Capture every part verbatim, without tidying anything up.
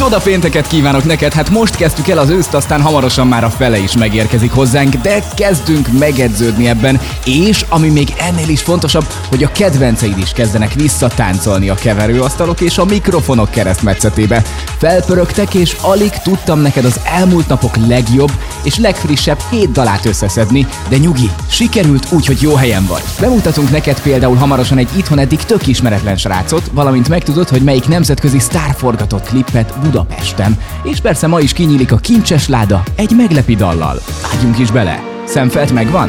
Csoda pénteket kívánok neked, hát most kezdtük el az őszt, aztán hamarosan már a fele is megérkezik hozzánk, de kezdünk megedződni ebben, és ami még ennél is fontosabb, hogy a kedvenceid is kezdenek visszatáncolni a keverőasztalok és a mikrofonok keresztmetszetébe. Felpörögtek, és alig tudtam neked az elmúlt napok legjobb és legfrissebb hét dalát összeszedni, de nyugi, sikerült úgy, hogy jó helyen vagy. Bemutatunk neked például hamarosan egy itthon eddig tök ismeretlen srácot, valamint megtudod, hogy melyik nemzetközi sztár forgatott klippet Budapesten. És persze ma is kinyílik a kincses láda egy meglepi dallal. Vágjunk is bele! Szemfelt megvan?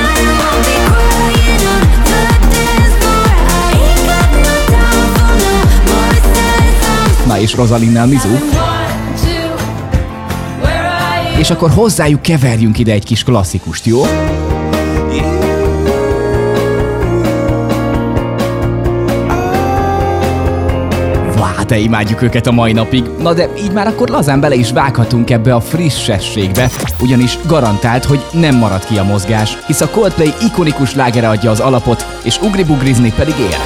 Na és Rozalinnel Mizu? És akkor hozzájuk keverjünk ide egy kis klasszikust, jó? De imádjuk őket a mai napig. Na de így már akkor lazán bele is vághatunk ebbe a frissességbe, ugyanis garantált, hogy nem marad ki a mozgás, hisz a Coldplay ikonikus slágere adja az alapot, és ugribugrizni pedig él.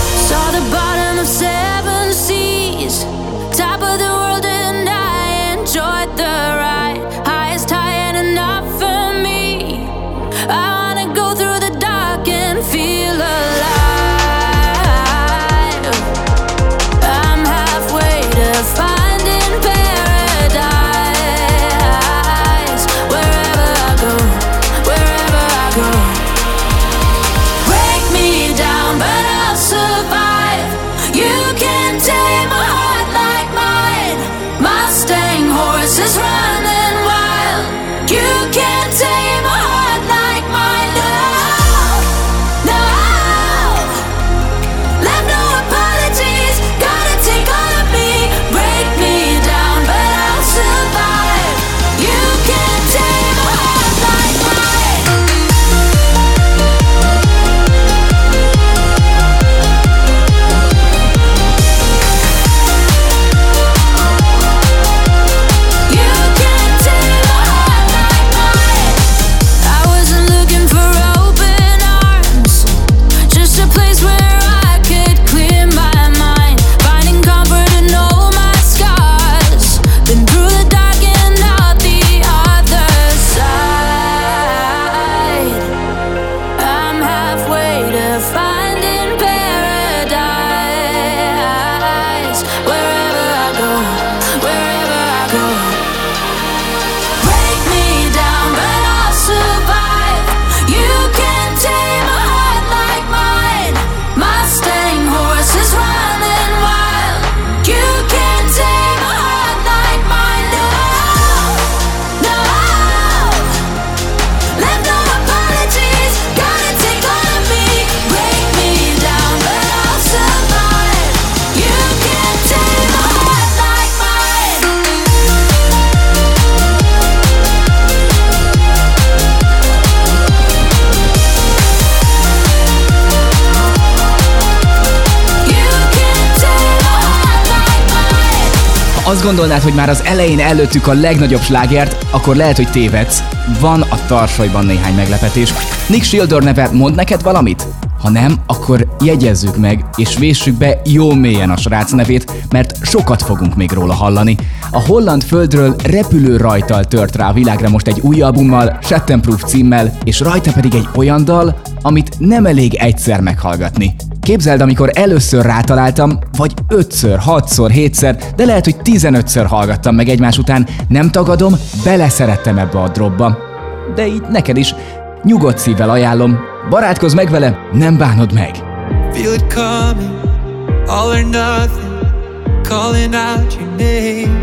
Azt gondolnád, hogy már az elején előttük a legnagyobb slágert, akkor lehet, hogy tévedsz. Van a tarsolyban néhány meglepetés. Nick Schilder neve mond neked valamit? Ha nem, akkor jegyezzük meg, és véssük be jó mélyen a srác nevét, mert sokat fogunk még róla hallani. A holland földről repülő rajttal tört rá a világra most egy új albummal, Shattenproof címmel, és rajta pedig egy olyan dal, amit nem elég egyszer meghallgatni. Képzeld, amikor először rátaláltam, vagy ötször, hatszor, hétszer, de lehet, hogy tizenötször hallgattam meg egymás után, nem tagadom, beleszerettem ebbe a dropba. De így neked is, nyugodt szívvel ajánlom, barátkozz meg vele, nem bánod meg. Feel it coming, all or nothing, calling out your name.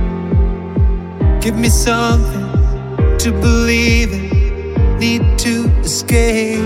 Give me something to believe in, need to escape.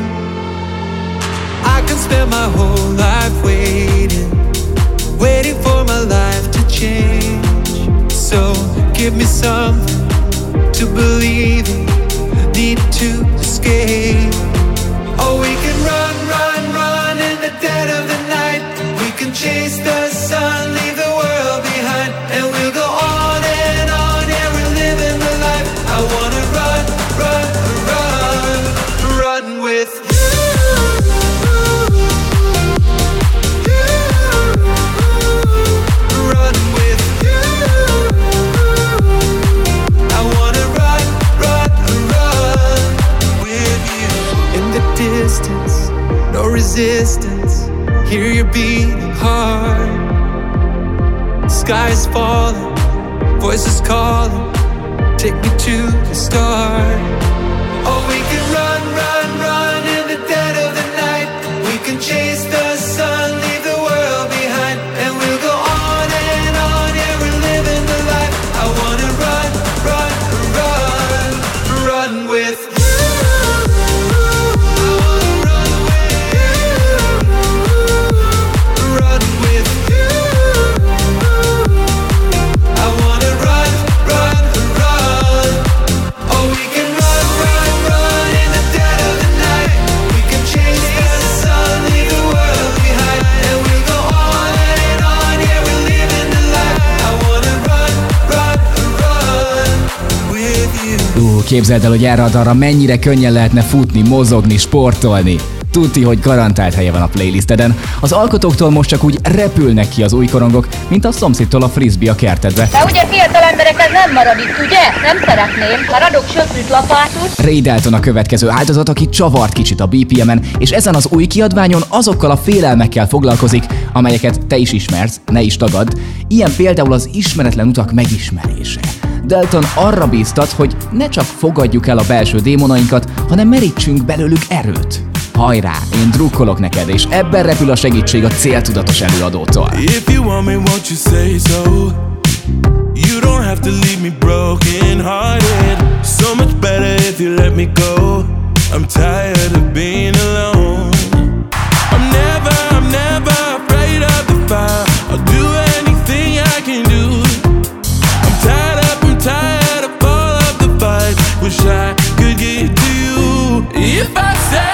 I can spend my whole life waiting, waiting for my life to change. So give me something to believe in, need to escape. Oh, we can run, run, run in the dead of the night. We can chase the sun, leave the world behind, and we'll go on and on, yeah, we're living the life. I wanna run, run, run, run with you. Run with you. sky is falling, voices calling, take me to the start. Oh, we can run, run, run in the dead of the night. We can chase the sun, leave the world behind, and we'll go on and on, yeah, we're living the life. I wanna run, run, run, run with you. Képzeld el, hogy erre a dalra mennyire könnyen lehetne futni, mozogni, sportolni. Tudti, hogy garantált helye van a playlisteden. Az alkotóktól most csak úgy repülnek ki az új korongok, mint a szomszédtól a frisbee a kertedbe. De ugye fiatal emberekhez nem marad itt, ugye? Nem szeretném, már adok söprűt, lapátot. Ray Dalton a következő áldozat, aki csavart kicsit a bé pé emen, és ezen az új kiadványon azokkal a félelmekkel foglalkozik, amelyeket te is ismersz, ne is tagadd. Ilyen például az ismeretlen utak megismerése. Dalton arra bíztat, hogy ne csak fogadjuk el a belső démonainkat, hanem merítsünk belőlük erőt. Hajrá, én drukkolok neked, és ebben repül a segítség a céltudatos előadótól. If you want me, won't you say so? You don't have to leave me broken hearted. So much better if you let me go. I'm tired of being alone. I'm never, I'm never afraid of the fire. I'll do anything I can do. I'm tired up, I'm tired of all of the fights. Wish I could get to you. If I say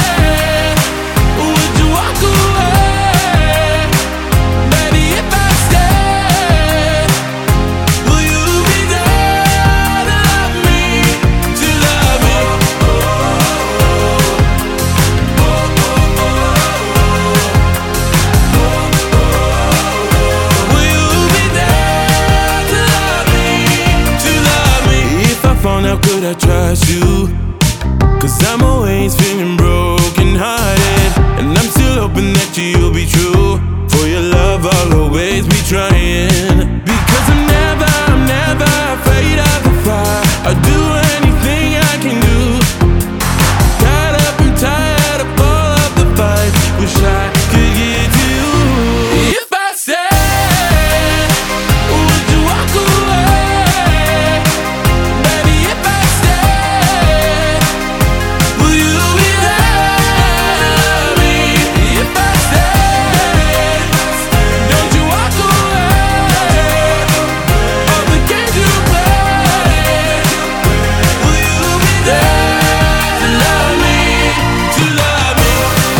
how could I trust you? Cause I'm always feeling broken hearted, and I'm still hoping that you'll be true. For your love I'll always be trying. Because I'm never, I'm never afraid of the fire. I'll do anything I can do. Tired up, I'm tired of all of the fights. Wish I could get to you. If I said, would you walk away? Baby, if I stay, will you be there to love me? If I stay, don't you walk away. All the games you play, will you be there to love me, to love me?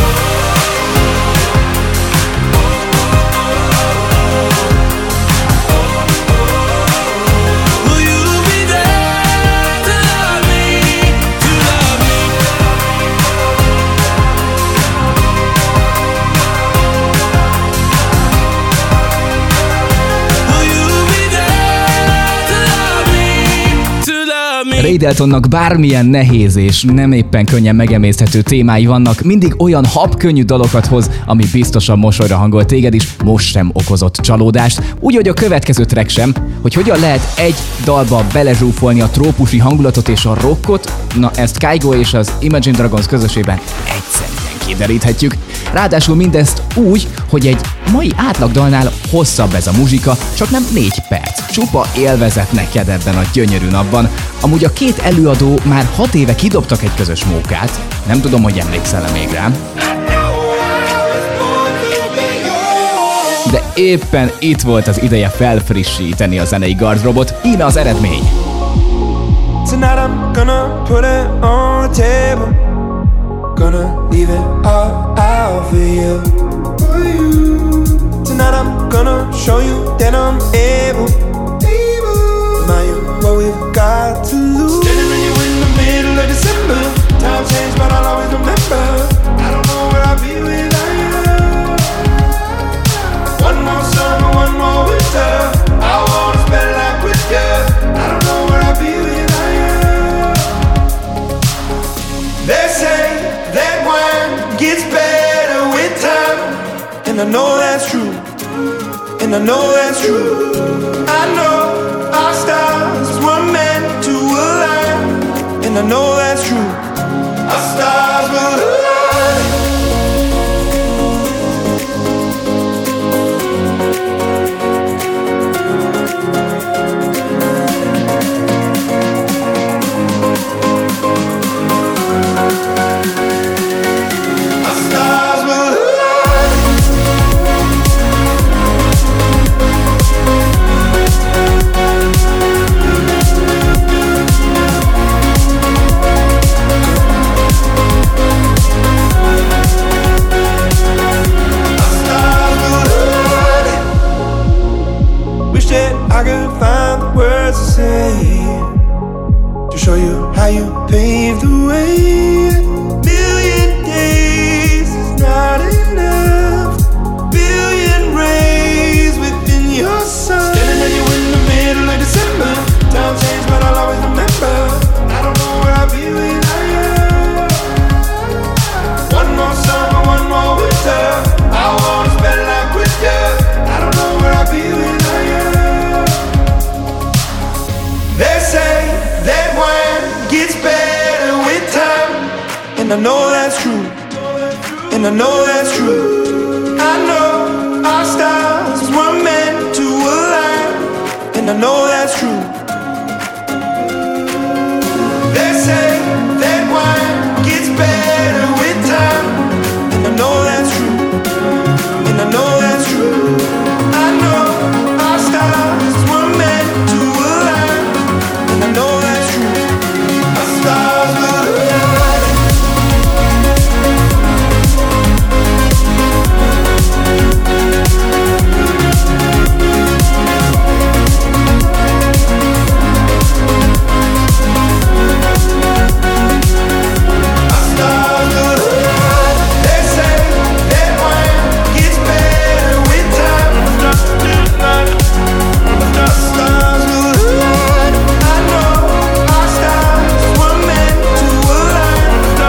Will you be there to love me, to love me? Will you be there to love me, to love me? Ray Daltonnak bármilyen nehéz és nem éppen könnyen megemészthető témái vannak, mindig olyan habkönnyű dalokat hoz, ami biztosan mosolyra hangol téged is, most sem okozott csalódást. Úgy, hogy a következő track sem, hogy hogyan lehet egy dalba belezsúfolni a trópusi hangulatot és a rockot, na ezt Kygo és az Imagine Dragons közösében egyszerűen kideríthetjük. Ráadásul mindezt úgy, hogy egy mai átlagdalnál hosszabb ez a muzsika, csak nem négy perc. Csupa élvezet neked ebben a gyönyörű napban. Amúgy a két előadó már hat éve kidobtak egy közös mókát. Nem tudom, hogy emlékszel-e még rám. De éppen itt volt az ideje felfrissíteni a zenei gardróbot, íme az eredmény. Tonight I'm gonna put it on the table. Gonna leave it all out for you. Tonight I'm gonna show you that I'm able. Remind you what we've got to lose. Standing with you in the middle of December. Time changed, but I'll always remember. I don't know where I'll be without you. One more summer, one more winter. I wanna spend life with you. I don't know where I'll be without you. They say that wine gets better with time, and I know that's true. And and I know that's true. I know our stars were meant to align, and I know that's true. Our stars will align. I could find the words to say to show you how you paved the way. Million days is not enough. Billion rays within your sun. Standing at you in the middle of December. Time changed, but I'll always remember. I don't know where I'll be when I am. One more summer, one more winter. I wanna spend life with you. I don't know where I'll be when I am. They say that wine gets better with time, and I know that's true, and I know that's true. I know our stars were meant to align, and I know that's true. They say that wine gets better with time, and I know that's true, and I know that's true. I know our stars were meant to align, and I know that's true. Our stars will align. Our stars will align. They say that wine gets better with time. Our stars will align. I know our stars were meant to align.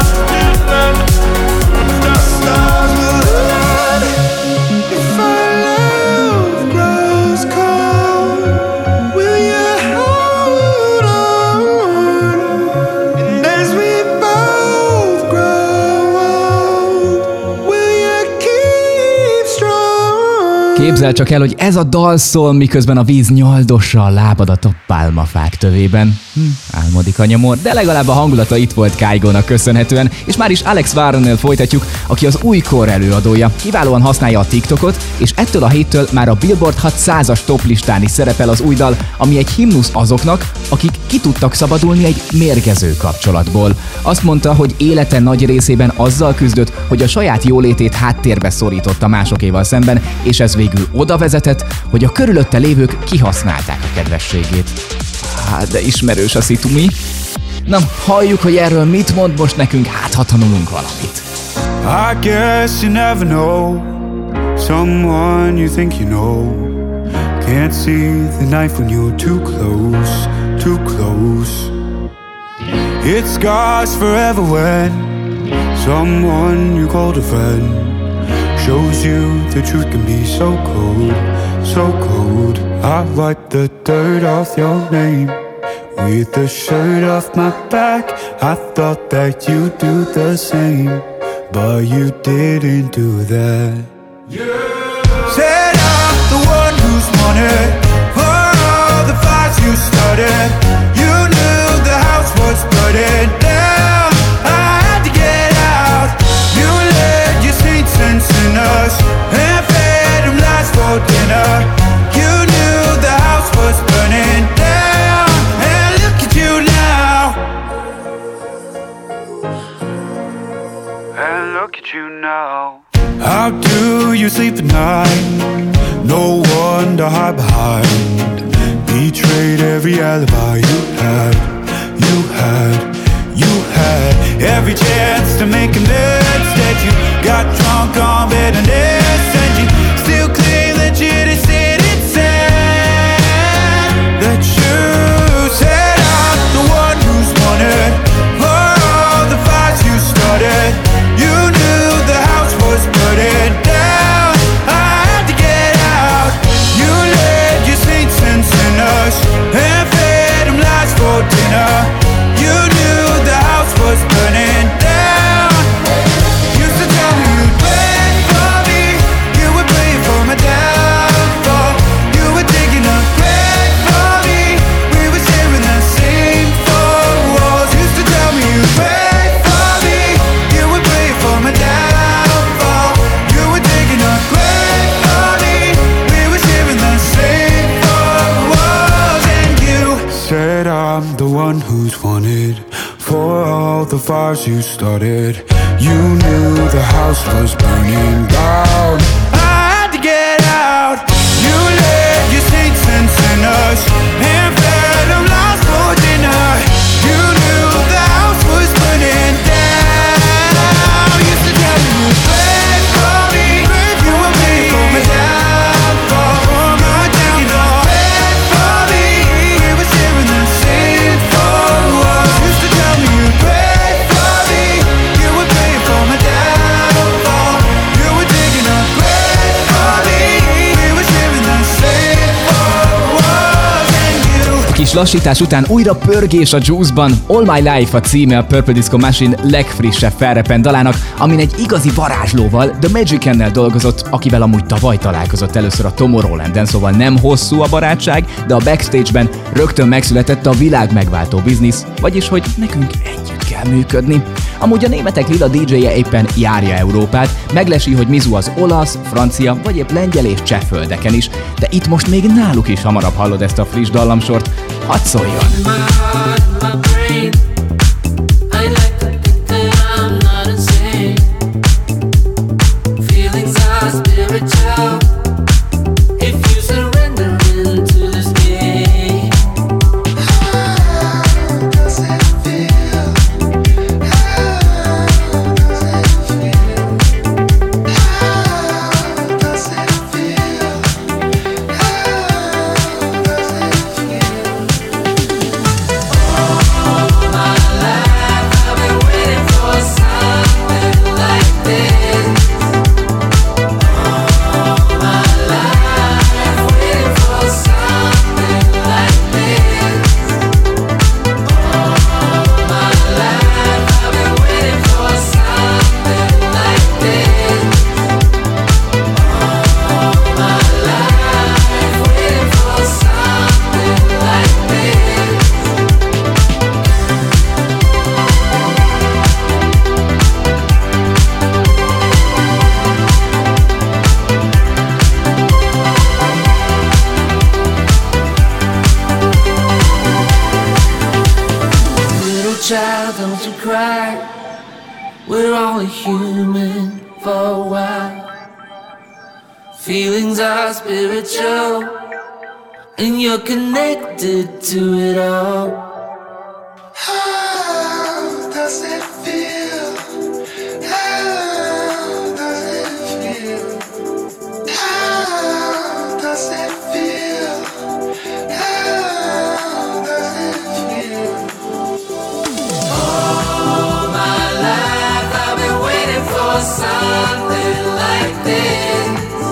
Our stars will align. If our love grows cold, will you hold on? And as we both grow old, will you keep strong? Képzeld csak el, hogy ez a dal szól, miközben a víz nyaldossa a lábadat a pálmafák tövében. Hm, álmodik a nyomor, de legalább a hangulata itt volt Kygo-nak köszönhetően, és már is Alex Warrennél folytatjuk, aki az új kor előadója. Kiválóan használja a TikTokot, és ettől a héttől már a Billboard hatszázas toplistán is szerepel az új dal, ami egy himnusz azoknak, akik ki tudtak szabadulni egy mérgező kapcsolatból. Azt mondta, hogy élete nagy részében azzal küzdött, hogy a saját jólétét háttérbe szorította másokéval szemben, és ez végül oda vezetett, hogy a körülötte lévők kihasználták a kedvességét. Hát, de ismerős a szitu, mi? Na, halljuk, hogy erről mit mond most nekünk, hát ha tanulunk valamit. I guess you never know someone you think you know. Can't see the knife when you're too close, too close. It scars forever when someone you called a friend shows you the truth can be so cold, so cold. I wipe the dirt off your name with the shirt off my back. I thought that you'd do the same, but you didn't do that. Said I'm the one who's wanted for all the fights you started. You knew the house was burning down. I had to get out. You led your saints and sinners and fed them lies for dinner. You knew the house was burning down, and look at you now. And look at you now. How do you sleep at night? No one to hide behind. Betrayed every alibi you had, you had, you had. Every chance to make amends. Instead you got drunk on bitterness, and you still claim that you didn't sit and said that you said I'm the one who's wanted for all the fights you started. You knew the house was burning down. I had to get out. You one who's wanted for all the fires you started. You knew the house was burning down. I had to get out. You led your saints and sinners and fed them lost for dinner. You knew the house was burning down. You used to tell me you prayed for me. You were praying for my downfall, for my downfall. Prayed for me. We were sharing the same four walls. You used to tell me you prayed for me. You were praying for my downfall. You were digging up grave for me. We were sharing the same four walls and you. Kis lassítás után újra pörgés a Juice-ban. All My Life a címe a Purple Disco Machine legfrissebb felreppent dalának, amin egy igazi varázslóval, The Magiciannel dolgozott, akivel amúgy tavaly találkozott először a Tomorrowlanden, szóval nem hosszú a barátság, de a backstage-ben rögtön megszületett a világ megváltó biznisz, vagyis hogy nekünk együtt kell működni. Amúgy a németek lila dé dzséje éppen járja Európát, meglesi, hogy mizu az olasz, francia vagy épp lengyel és cseh földeken is, de itt most még náluk is hamarabb hallod ezt a friss dallamsort. Hadd szóljon! Child, don't you cry. We're only human for a while. Feelings are spiritual, and you're connected to it all. How does it feel? How does it feel? How does it feel? How does it feel? All my life I've been waiting for something like this.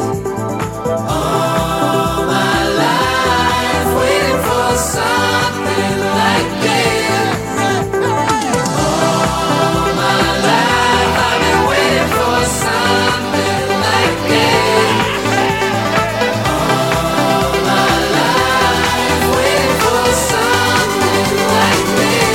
All my life waiting for something like this. All my life I've been waiting for something like this. All my life waiting for something like this.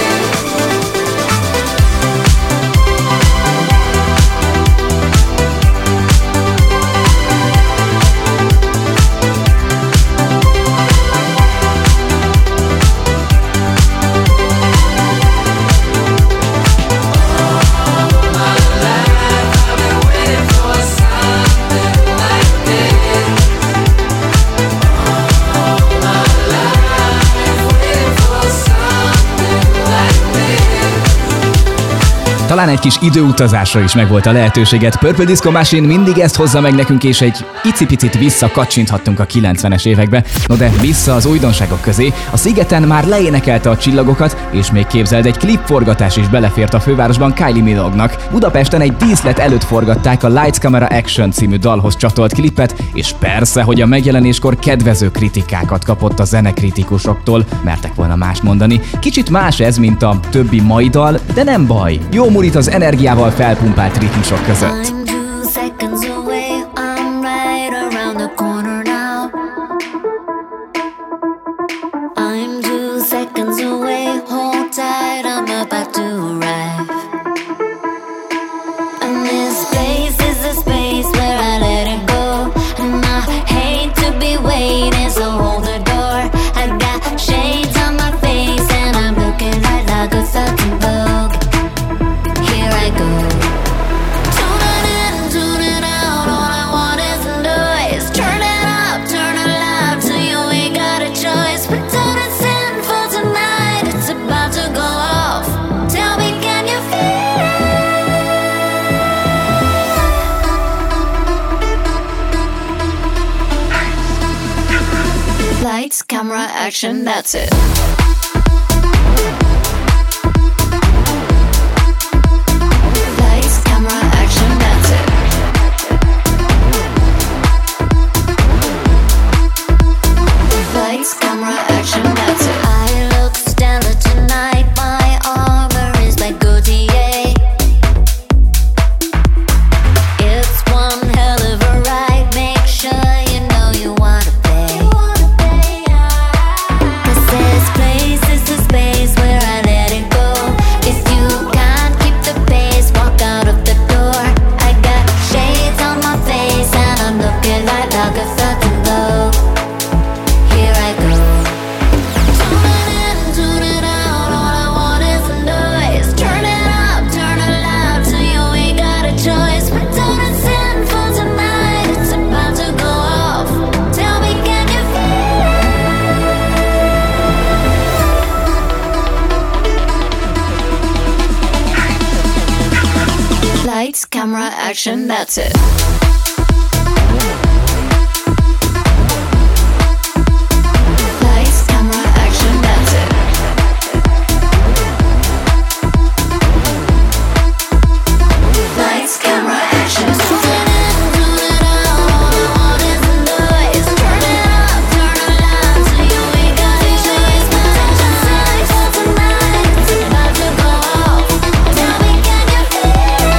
Talán egy kis időutazásra is megvolt a lehetőséget. Purple Disco Machine mindig ezt hozza meg nekünk, és egy icipicit visszakacsinthattunk a kilencvenes évekbe. No de vissza az újdonságok közé. A szigeten már leénekelte a csillagokat, és még képzeld, egy klipforgatás is belefért a fővárosban Kylie Minogue-nak. Budapesten egy díszlet előtt forgatták a Lights Camera Action című dalhoz csatolt klipet, és persze, hogy a megjelenéskor kedvező kritikákat kapott a zenekritikusoktól, mertek volna mást mondani. Kicsit más ez, mint a többi mai dal, de nem baj. Jó múlít az energiával felpumpált ritmusok között. Waiting, so hold the door. I got shades on my face and I'm looking Lights, camera, action, that's it. Lights, camera, action, that's it. Lights, camera, action, that's it. I look stellar tonight, my armor is by Gaultier. It's one hell of a ride, make sure you know you wanna pay. Cause this place is the space where I let it go. If you can't keep the pace, walk out of the door. I got shades on my face and I'm looking like Agatha Rimbaud. Here I go. Tune it in, tune it out, all I want is a noise. Turn it up, turn it loud, so you ain't got a choice. We're done and sinful tonight, it's about to go off. Tell me, can you feel it? Lights, camera, action, that's it. Lights, camera, action, that's it. Lights, camera, action. Tune it in, tune it out, all I want is a noise. Turn it up, turn it loud, so you ain't got a choice. We're done and sinful tonight, it's about to go off. Tell me, can you feel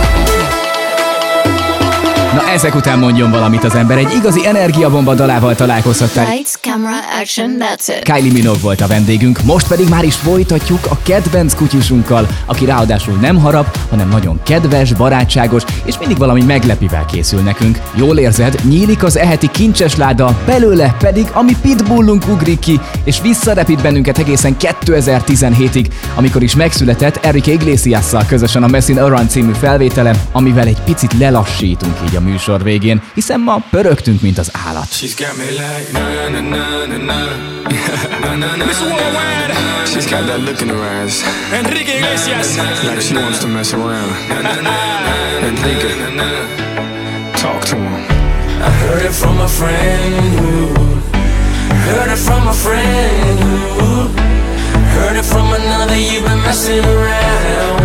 it? Na ezek után mondjon valamit az ember, egy igazi energiabomba dalával találkozhattál. Lights, camera, action, that's it. Kylie Minogue volt a vendégünk, most pedig már is folytatjuk a kedvenc kutyusunkkal, aki ráadásul nem harap, hanem nagyon kedves, barátságos, és mindig valami meglepivel készül nekünk. Jól érzed, nyílik az eheti kincses láda, belőle pedig a mi pitbullunk ugrik ki, és visszarepít bennünket egészen kétezer-tizenhétig, amikor is megszületett Enrique Iglesiasszal közösen a Messin Around című felvétele, amivel egy picit lelassítunk így a műsor végén, hiszen ma pörögtünk, mint az állat. She's got me like na na na na na na na na. She's got that look in her eyes. Enrique Iglesias. Like she wants to mess around. Enrique, talk to him. I heard it from a friend who heard it from a friend who heard it from another. You've been messing around.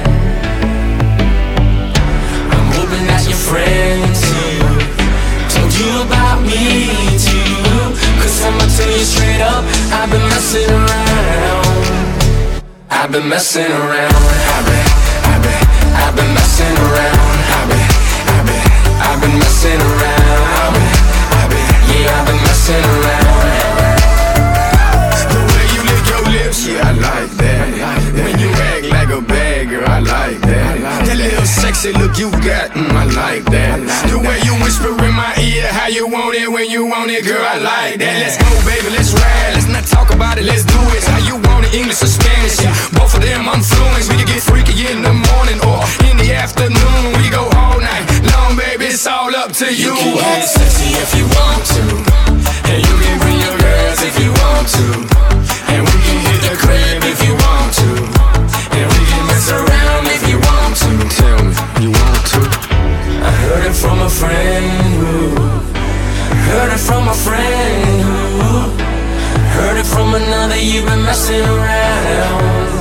I'm hoping that your friend too told you about me too. Cause I'ma tell you straight up, I've been messing around. I've been messing around. I've been, I've been, I've been messing around. I've been, I've been, I've been messing around. I've been, I've been, yeah, I've been messing around. The way you lick your lips, yeah, I like that. When you act like a bad girl, I like that. That little sexy look you got, mm, I like that. The way you whisper in my ear, how you want it when you want it, girl, I like that. Let's go, baby, let's ride. Let's not talk about it, let's do it. How you want it, English or Spanish? Yeah, both of them I'm fluent. We can get freaky in the morning or in the afternoon. We go all night long, baby, it's all up to you. You can get sexy if you want to, and you can bring your girls if you want to, and we can hit the crib if you want to, and we can mess around if you want to. Tell me, you want to? I heard it from a friend who heard it from a friend who heard it from another. You've been messing around.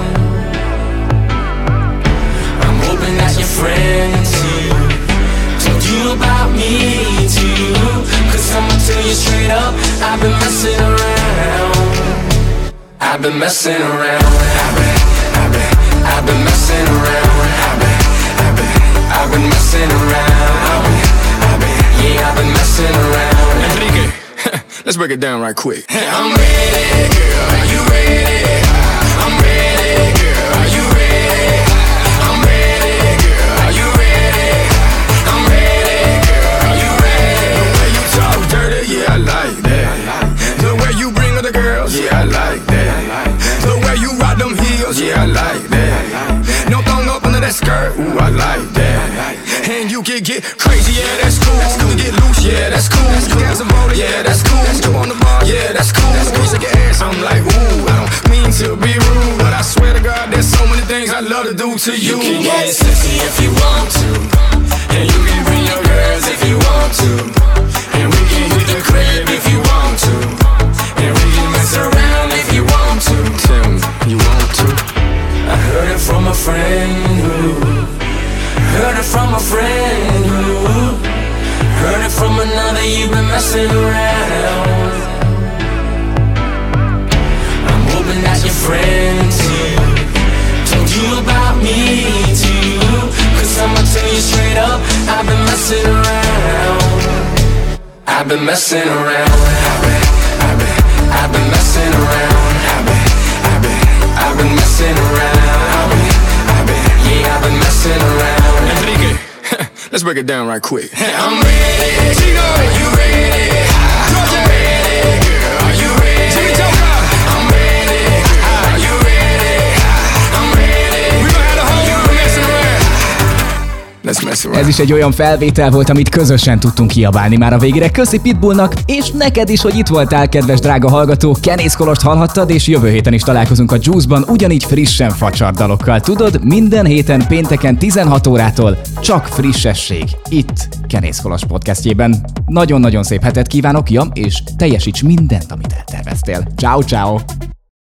I'm hoping that your friend too told you about me too. Cause I'ma tell you straight up, I've been messing around. I've been messing around. I've been, I've been, I've been messing around. I've been, I've been, I've been messing around. I've been, I've been, yeah, I've been messing around. Enrique, let's break it down right quick. I'm ready, girl, are you ready? I'm ready, girl, are you ready? I'm ready, girl, are you ready? I'm ready, girl, are you ready? The way you talk dirty, yeah, I like that. The way you bring other girls, yeah, I like that. The way you rock them heels, yeah, I like that. No thong up under that skirt, ooh, I like that. And you can get crazy, yeah, that's cool. You can get loose, yeah, that's cool. You can have some roller, yeah, that's cool. You on the bar, yeah, that's cool. When you shake your ass, I'm like, ooh, I don't mean to be rude, but I swear to God, there's so many things I love to do to you. You can get sexy if you want to, and you can bring your girls if you want to, and we can hit the crib if you want to, and friend who heard it from another, you've been messing around. I'm hoping that your friend too told you about me too, cause I'ma tell you straight up, I've been messing around. I've been messing around. I've been, I've been, I've been messing around. I've been, I've been, I've been messing around. I've been, I've been, yeah, I've been messing around. Enrique, let's break it down right quick. I'm ready, Chico, are you ready? I'm ready, girl, are you ready? I'm ready, are you ready? I'm ready, we gon' have the whole world messing around. Let's mess around. Ez is egy olyan felvétel volt, amit közösen tudtunk kiabálni már a végére. Köszi Pitbullnak, és neked is, hogy itt voltál, kedves drága hallgató. Kenész Kolost hallhattad, és jövő héten is találkozunk a Juice-ban, ugyanígy frissen facsardalokkal. Tudod, minden héten pénteken tizenhat órától csak frissesség. Itt Kenész Kolos podcastjében. Nagyon-nagyon szép hetet kívánok, ja, és teljesíts mindent, amit elterveztél. Ciao, ciao.